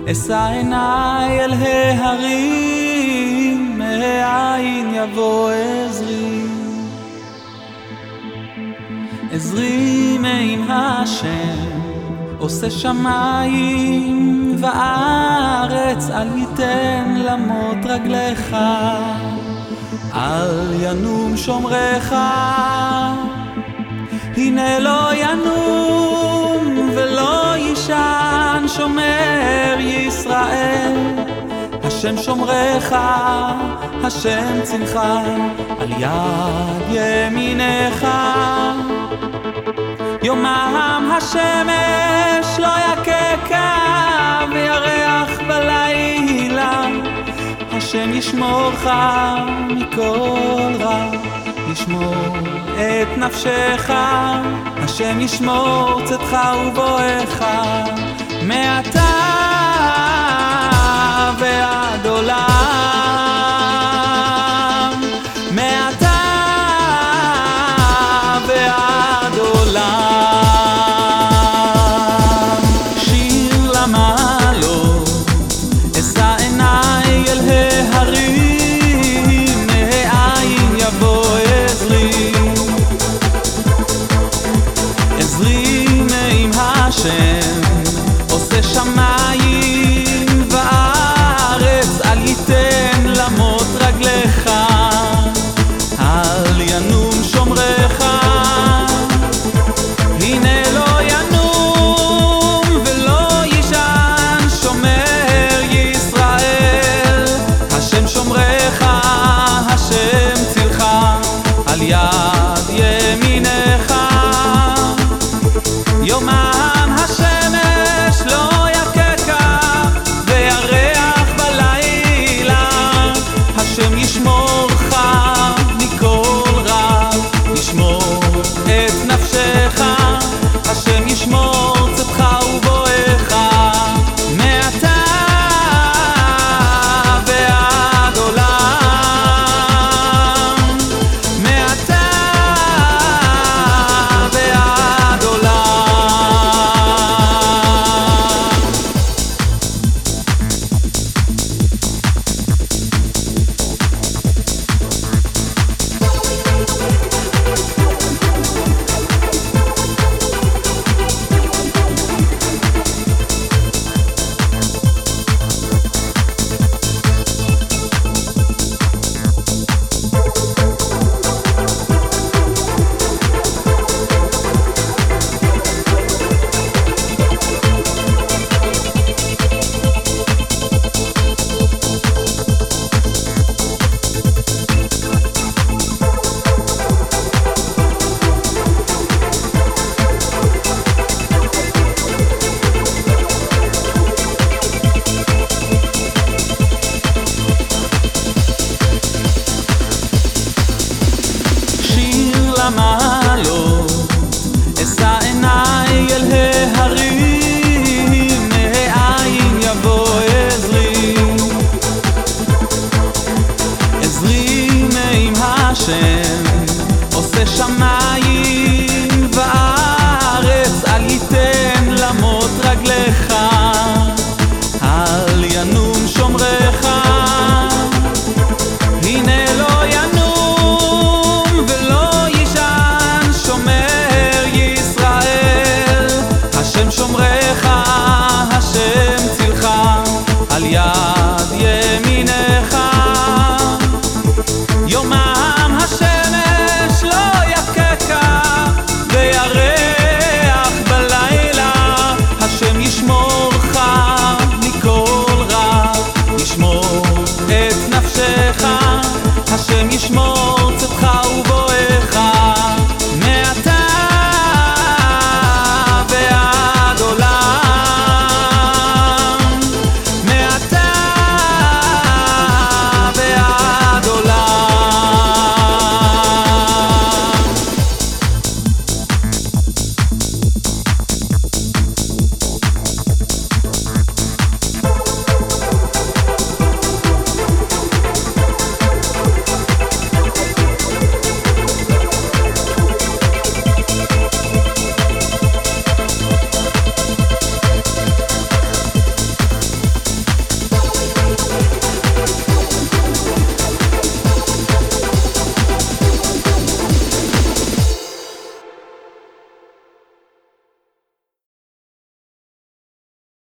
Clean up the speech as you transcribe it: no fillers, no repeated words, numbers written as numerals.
אשא עיניי אל ההרים, מאין יבוא עזרי. עזרי מעם השם, עושה שמיים וארץ, אל ייתן למוט רגליך, אל ינום שומרך. הנה לא ינום ולא יישן שומר ישראל, השם שומרך, השם צלך, על יד ימינך. יומם השמש לא יככה וירח בלילה, השם ישמורך מכל רע, ישמור את נפשך, השם ישמור צאתך ובואך, מעתה ועד עולם, מעתה ועד עולם. שיר למעלות, אשא עיניי אל ההרים, מאין יבוא עזרי. עזרי מעם השם, עושה שמיים וארץ, אל ייתן למוט רגליך, אל ינום שומרך. הנה לא ינום ולא יישן שומר ישראל, השם שומרך, השם צלך, על יד ימינך. יומם השמש לא יככה וירח בלילה, השם ישמורך מכל רע, ישמור את נפשך, השם ישמור צאתך ובואך, מעתה ועד עולם, מעתה ועד עולם. למעלות, אשא עיניי אל ההרים, מאין יבוא עזרי. עזרי מעם השם, עושה שמיים וארץ, אל ייתן למוט רגליך, אל ינום שומרך. הנה לא ינום ולא יישן שומר ישראל, השם שומרך, השם צלך, על יד ימינך. יומם